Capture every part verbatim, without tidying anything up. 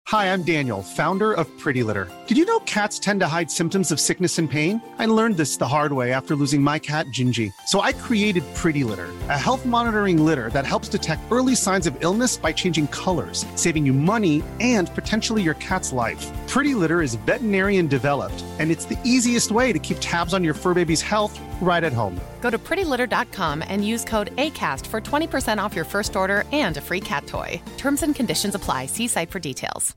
Hi, I'm Daniel, founder of Pretty Litter. Did you know cats tend to hide symptoms of sickness and pain? I learned this the hard way after losing my cat, Gingy. So I created Pretty Litter, a health monitoring litter that helps detect early signs of illness by changing colors, saving you money and potentially your cat's life. Pretty Litter is veterinarian developed, and it's the easiest way to keep tabs on your fur baby's health right at home. Go to pretty litter dot com and use code ACAST for twenty percent off your first order and a free cat toy. Terms and conditions apply. See site for details.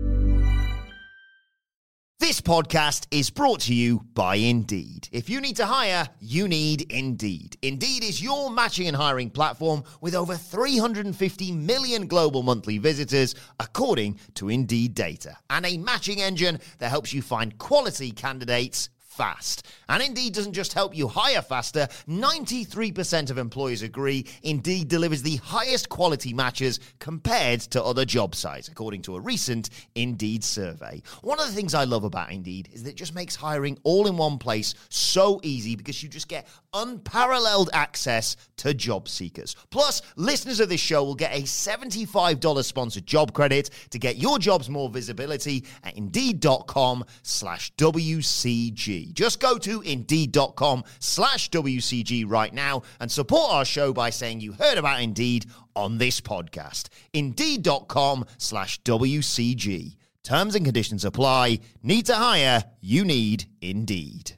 This podcast is brought to you by Indeed. If you need to hire, you need Indeed. Indeed is your matching and hiring platform with over three hundred fifty million global monthly visitors, according to Indeed data, and a matching engine that helps you find quality candidates fast. And Indeed doesn't just help you hire faster. ninety-three percent of employers agree Indeed delivers the highest quality matches compared to other job sites, according to a recent Indeed survey. One of the things I love about Indeed is that it just makes hiring all in one place so easy because you just get unparalleled access to job seekers. Plus, listeners of this show will get a seventy-five dollars sponsored job credit to get your jobs more visibility at Indeed.com slash WCG. Just go to Indeed.com slash WCG right now and support our show by saying you heard about Indeed on this podcast. Indeed.com slash WCG. Terms and conditions apply. Need to hire? You need Indeed.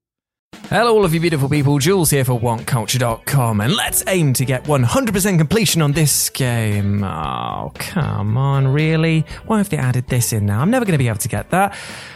Hello all of you beautiful people, Jules here for want culture dot com, and let's aim to get one hundred percent completion on this game. Oh, come on, really? Why have they added this in now? I'm never going to be able to get that.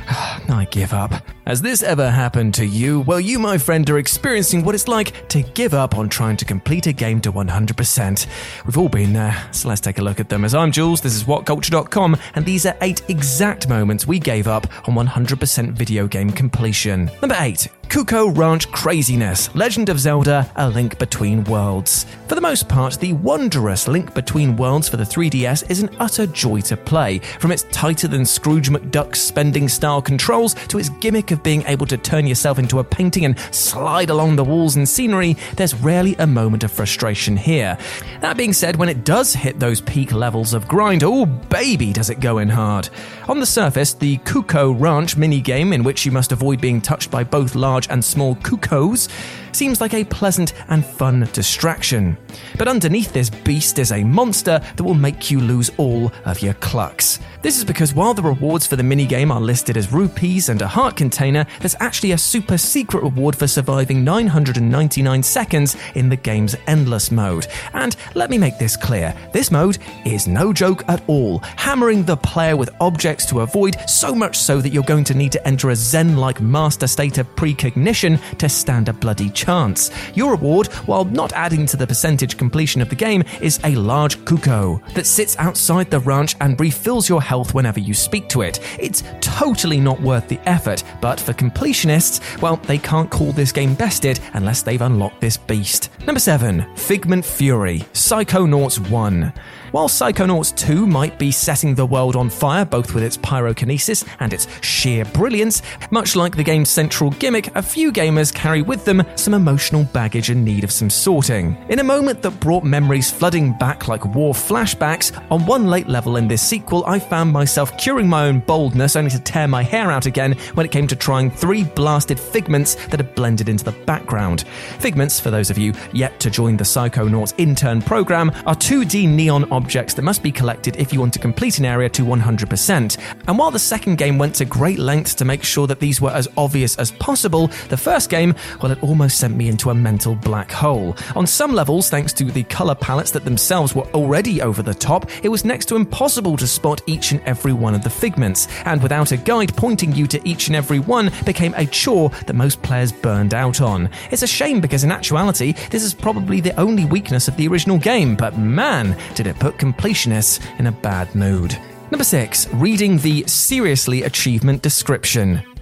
I give up. Has this ever happened to you? Well, you, my friend, are experiencing what it's like to give up on trying to complete a game to one hundred percent. We've all been there, so let's take a look at them. As I'm Jules, this is what culture dot com, and these are eight exact moments we gave up on one hundred percent video game completion. Number eight. Cuckoo Ranch Craziness, Legend of Zelda, A Link Between Worlds. For the most part, the wondrous Link Between Worlds for the three D S is an utter joy to play. From its tighter than Scrooge McDuck spending style controls to its gimmick of being able to turn yourself into a painting and slide along the walls and scenery, there's rarely a moment of frustration here. That being said, when it does hit those peak levels of grind, oh baby does it go in hard. On the surface, the Cuckoo Ranch minigame, in which you must avoid being touched by both large and small cuckoos, seems like a pleasant and fun distraction. But underneath this beast is a monster that will make you lose all of your clucks. This is because while the rewards for the minigame are listed as rupees and a heart container, there's actually a super secret reward for surviving nine hundred ninety-nine seconds in the game's endless mode. And let me make this clear, this mode is no joke at all, hammering the player with objects to avoid, so much so that you're going to need to enter a Zen-like master state of precognition to stand a bloody chance. Your reward, while not adding to the percentage completion of the game, is a large cuckoo that sits outside the ranch and refills your health whenever you speak to it. It's totally not worth the effort, but for completionists, well, they can't call this game bested unless they've unlocked this beast. Number seven. Figment Fury, Psychonauts one. While Psychonauts two might be setting the world on fire both with its pyrokinesis and its sheer brilliance, much like the game's central gimmick, a few gamers carry with them some emotional baggage in need of some sorting. In a moment that brought memories flooding back like war flashbacks, on one late level in this sequel, I found myself curing my own boldness only to tear my hair out again when it came to trying three blasted figments that had blended into the background. Figments, for those of you yet to join the Psychonauts intern program, are two D neon objects that must be collected if you want to complete an area to one hundred percent. And while the second game went to great lengths to make sure that these were as obvious as possible, the first game, well, it almost sent me into a mental black hole. On some levels, thanks to the colour palettes that themselves were already over the top, it was next to impossible to spot each and every one of the figments, and without a guide pointing you to each and every one became a chore that most players burned out on. It's a shame because in actuality, this is probably the only weakness of the original game, but man, did it put completionists in a bad mood. Number six. Reading the Seriously achievement description.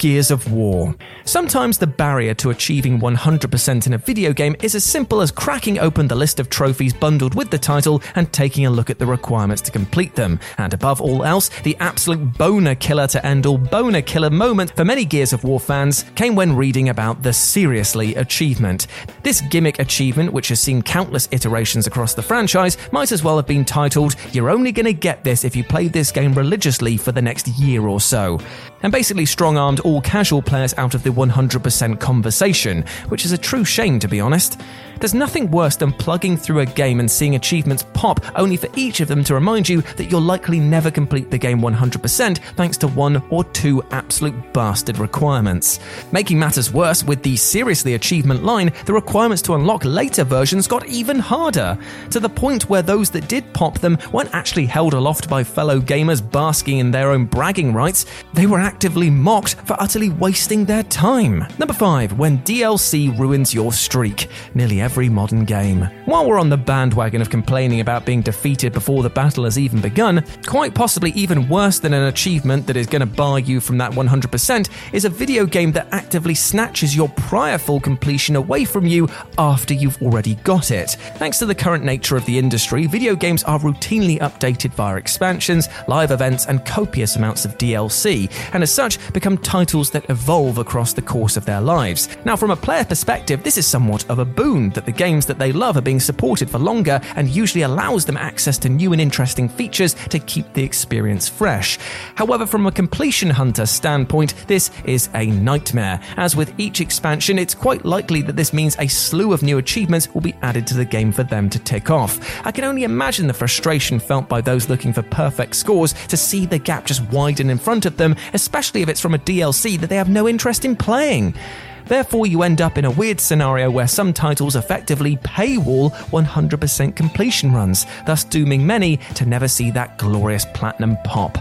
Gears of War. Sometimes the barrier to achieving one hundred percent in a video game is as simple as cracking open the list of trophies bundled with the title and taking a look at the requirements to complete them. And above all else, the absolute boner killer to end all boner killer moment for many Gears of War fans came when reading about the Seriously achievement. This gimmick achievement, which has seen countless iterations across the franchise, might as well have been titled, "You're only gonna get this if you play this game religiously for the next year or so," and basically strong-armed all casual players out of the one hundred percent conversation, which is a true shame, to be honest. There's nothing worse than plugging through a game and seeing achievements pop only for each of them to remind you that you'll likely never complete the game one hundred percent thanks to one or two absolute bastard requirements. Making matters worse, with the Seriously achievement line, the requirements to unlock later versions got even harder, to the point where those that did pop them weren't actually held aloft by fellow gamers basking in their own bragging rights, they were actively mocked for utterly wasting their time. Number five, when D L C ruins your streak. Nearly every modern game. While we're on the bandwagon of complaining about being defeated before the battle has even begun, quite possibly even worse than an achievement that is going to bar you from that one hundred percent is a video game that actively snatches your prior full completion away from you after you've already got it. Thanks to the current nature of the industry, video games are routinely updated via expansions, live events, and copious amounts of D L C, and as such become titles that evolve across the course of their lives. Now, from a player perspective, this is somewhat of a boon that the games that they love are being supported for longer and usually allows them access to new and interesting features to keep the experience fresh. However, from a completion hunter standpoint, this is a nightmare. As with each expansion, it's quite likely that this means a slew of new achievements will be added to the game for them to tick off. I can only imagine the frustration felt by those looking for perfect scores to see the gap just widen in front of them, especially if it's from a D L C that they have no interest in playing. Therefore, you end up in a weird scenario where some titles effectively paywall one hundred percent completion runs, thus dooming many to never see that glorious platinum pop.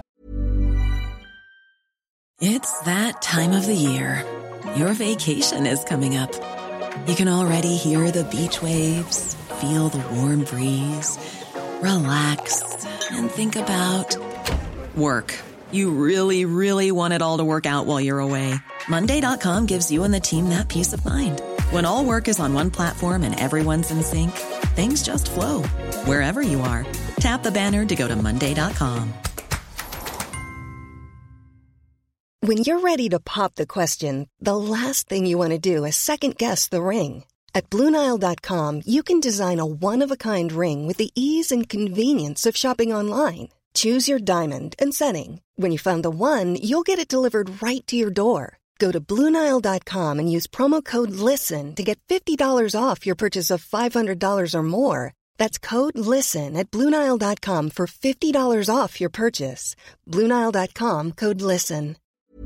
It's that time of the year. Your vacation is coming up. You can already hear the beach waves, feel the warm breeze, relax, and think about work. You really, really want it all to work out while you're away. Monday dot com gives you and the team that peace of mind. When all work is on one platform and everyone's in sync, things just flow. Wherever you are, tap the banner to go to Monday dot com. When you're ready to pop the question, the last thing you want to do is second-guess the ring. At Blue Nile dot com, you can design a one-of-a-kind ring with the ease and convenience of shopping online. Choose your diamond and setting. When you find the one, you'll get it delivered right to your door. Go to Blue Nile dot com and use promo code LISTEN to get fifty dollars off your purchase of five hundred dollars or more. That's code LISTEN at Blue Nile dot com for fifty dollars off your purchase. Blue Nile dot com, code LISTEN.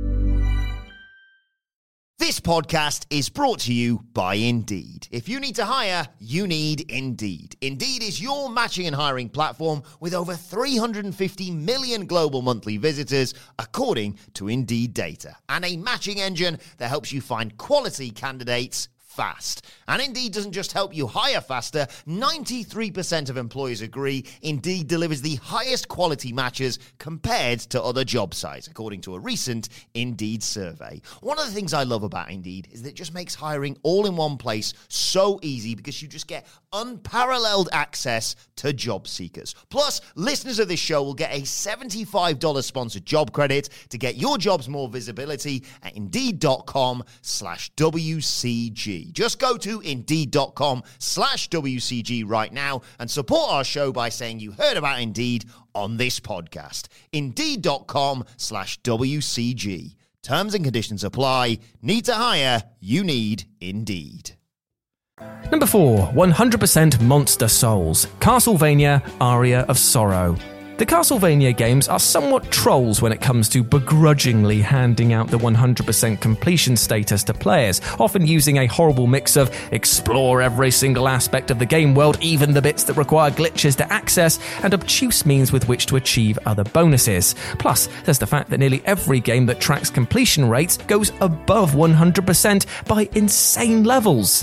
This podcast is brought to you by Indeed. If you need to hire, you need Indeed. Indeed is your matching and hiring platform with over three hundred fifty million global monthly visitors, according to Indeed data, and a matching engine that helps you find quality candidates fast. And Indeed doesn't just help you hire faster. ninety-three percent of employers agree Indeed delivers the highest quality matches compared to other job sites, according to a recent Indeed survey. One of the things I love about Indeed is that it just makes hiring all in one place so easy because you just get unparalleled access to job seekers. Plus, listeners of this show will get a seventy-five dollars sponsored job credit to get your jobs more visibility at Indeed.com slash WCG. Just go to Indeed.com slash WCG right now and support our show by saying you heard about Indeed on this podcast. Indeed.com slash WCG. Terms and conditions apply. Need to hire? You need Indeed. Number four, one hundred percent Monster Souls, Castlevania Aria of Sorrow. The Castlevania games are somewhat trolls when it comes to begrudgingly handing out the one hundred percent completion status to players, often using a horrible mix of explore every single aspect of the game world, even the bits that require glitches to access, and obtuse means with which to achieve other bonuses. Plus, there's the fact that nearly every game that tracks completion rates goes above one hundred percent by insane levels.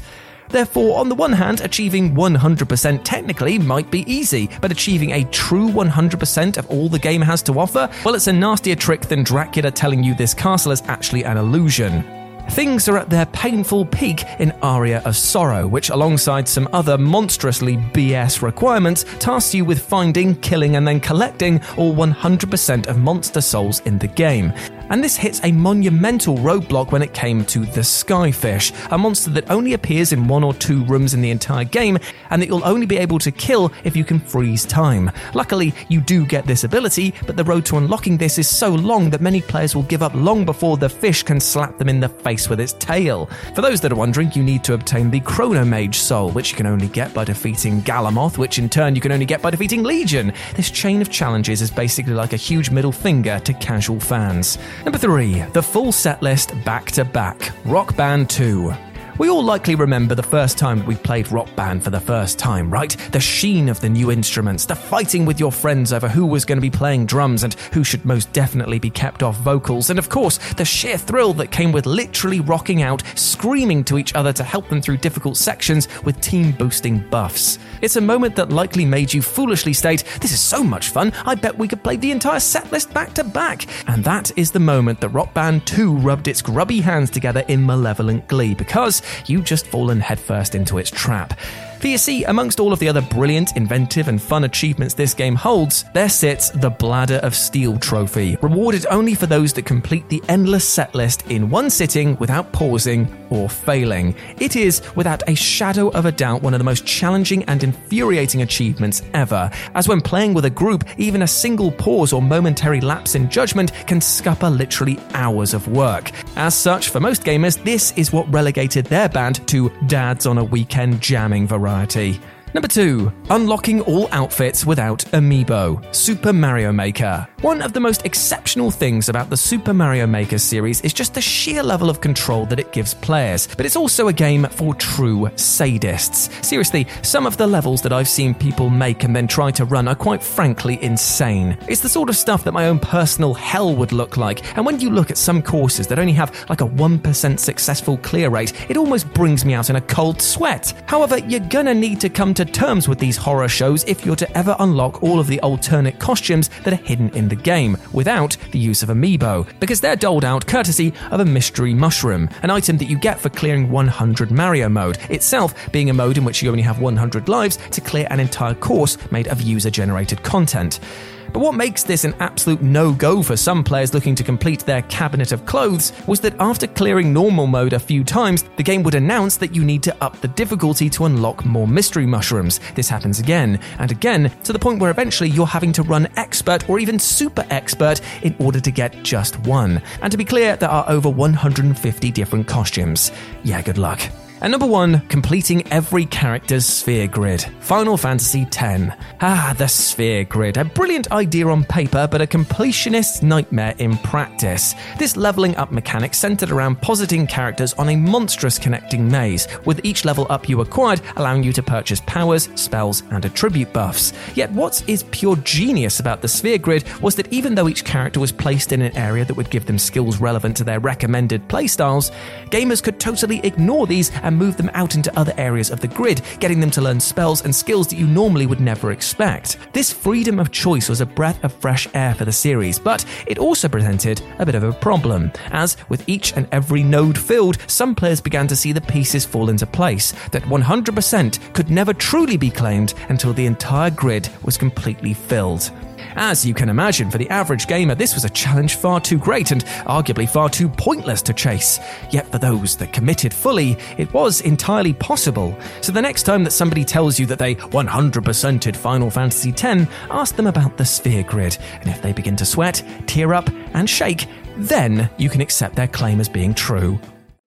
Therefore, on the one hand, achieving one hundred percent technically might be easy, but achieving a true one hundred percent of all the game has to offer, well, it's a nastier trick than Dracula telling you this castle is actually an illusion. Things are at their painful peak in Aria of Sorrow, which alongside some other monstrously B S requirements, tasks you with finding, killing and then collecting all one hundred percent of monster souls in the game. And this hits a monumental roadblock when it came to the Skyfish, a monster that only appears in one or two rooms in the entire game, and that you'll only be able to kill if you can freeze time. Luckily, you do get this ability, but the road to unlocking this is so long that many players will give up long before the fish can slap them in the face with its tail. For those that are wondering, you need to obtain the Chronomage Soul, which you can only get by defeating Galamoth, which in turn you can only get by defeating Legion. This chain of challenges is basically like a huge middle finger to casual fans. Number three, the full set list back to back. Rock Band two. We all likely remember the first time that we played Rock Band for the first time, right? The sheen of the new instruments, the fighting with your friends over who was going to be playing drums and who should most definitely be kept off vocals, and of course, the sheer thrill that came with literally rocking out, screaming to each other to help them through difficult sections with team-boosting buffs. It's a moment that likely made you foolishly state, "This is so much fun, I bet we could play the entire set list back to back." And that is the moment that Rock Band two rubbed its grubby hands together in malevolent glee, because you've just fallen headfirst into its trap. For you see, amongst all of the other brilliant, inventive and fun achievements this game holds, there sits the Bladder of Steel trophy, rewarded only for those that complete the endless set list in one sitting without pausing or failing. It is, without a shadow of a doubt, one of the most challenging and infuriating achievements ever, as when playing with a group, even a single pause or momentary lapse in judgment can scupper literally hours of work. As such, for most gamers, this is what relegated their band to dads on a weekend jamming variety. Number two, unlocking all outfits without amiibo. Super Mario Maker. One of the most exceptional things about the Super Mario Maker series is just the sheer level of control that it gives players, but it's also a game for true sadists. Seriously, some of the levels that I've seen people make and then try to run are quite frankly insane. It's the sort of stuff that my own personal hell would look like, and when you look at some courses that only have like a one percent successful clear rate, it almost brings me out in a cold sweat. However, you're gonna need to come to terms with these horror shows if you're to ever unlock all of the alternate costumes that are hidden in the game without the use of amiibo, because they're doled out courtesy of a mystery mushroom, an item that you get for clearing one hundred Mario mode, itself being a mode in which you only have one hundred lives to clear an entire course made of user-generated content. But what makes this an absolute no-go for some players looking to complete their cabinet of clothes was that after clearing normal mode a few times, the game would announce that you need to up the difficulty to unlock more mystery mushrooms. This happens again and again, to the point where eventually you're having to run expert or even super expert in order to get just one. And to be clear, there are over one hundred fifty different costumes. Yeah, good luck. And number one, completing every character's sphere grid. Final Fantasy X. Ah, the sphere grid. A brilliant idea on paper, but a completionist's nightmare in practice. This leveling up mechanic centered around positing characters on a monstrous connecting maze, with each level up you acquired allowing you to purchase powers, spells, and attribute buffs. Yet what is pure genius about the sphere grid was that even though each character was placed in an area that would give them skills relevant to their recommended playstyles, gamers could totally ignore these and move them out into other areas of the grid, getting them to learn spells and skills that you normally would never expect. This freedom of choice was a breath of fresh air for the series, but it also presented a bit of a problem, as with each and every node filled, some players began to see the pieces fall into place, that one hundred percent could never truly be claimed until the entire grid was completely filled. As you can imagine, for the average gamer, this was a challenge far too great and arguably far too pointless to chase. Yet for those that committed fully, it was entirely possible. So the next time that somebody tells you that they one hundred percented Final Fantasy X, ask them about the sphere grid, and if they begin to sweat, tear up, and shake, then you can accept their claim as being true.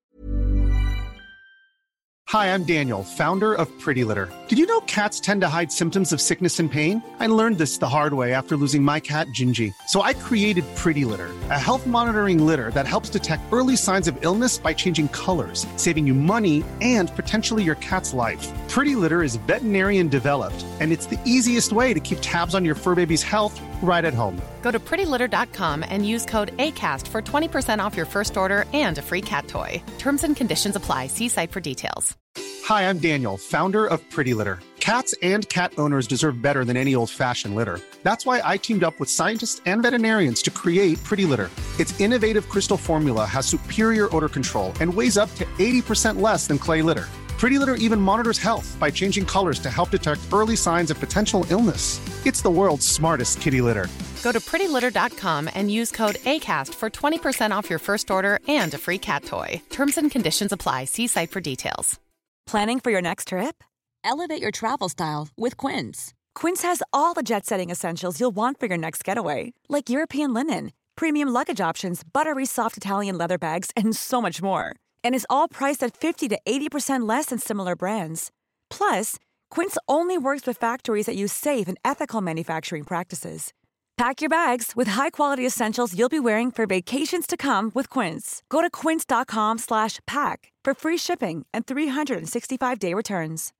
Hi, I'm Daniel, founder of Pretty Litter. Did you know cats tend to hide symptoms of sickness and pain? I learned this the hard way after losing my cat, Gingy. So I created Pretty Litter, a health monitoring litter that helps detect early signs of illness by changing colors, saving you money and potentially your cat's life. Pretty Litter is veterinarian developed, and it's the easiest way to keep tabs on your fur baby's health right at home. Go to pretty litter dot com and use code ACAST for twenty percent off your first order and a free cat toy. Terms and conditions apply. See site for details. Hi, I'm Daniel, founder of Pretty Litter. Cats and cat owners deserve better than any old-fashioned litter. That's why I teamed up with scientists and veterinarians to create Pretty Litter. Its innovative crystal formula has superior odor control and weighs up to eighty percent less than clay litter. Pretty Litter even monitors health by changing colors to help detect early signs of potential illness. It's the world's smartest kitty litter. Go to pretty litter dot com and use code ACAST for twenty percent off your first order and a free cat toy. Terms and conditions apply. See site for details. Planning for your next trip? Elevate your travel style with Quince. Quince has all the jet-setting essentials you'll want for your next getaway, like European linen, premium luggage options, buttery soft Italian leather bags, and so much more. And is all priced at fifty to eighty percent less than similar brands. Plus, Quince only works with factories that use safe and ethical manufacturing practices. Pack your bags with high-quality essentials you'll be wearing for vacations to come with Quince. Go to quince dot com slash pack for free shipping and three sixty-five day returns.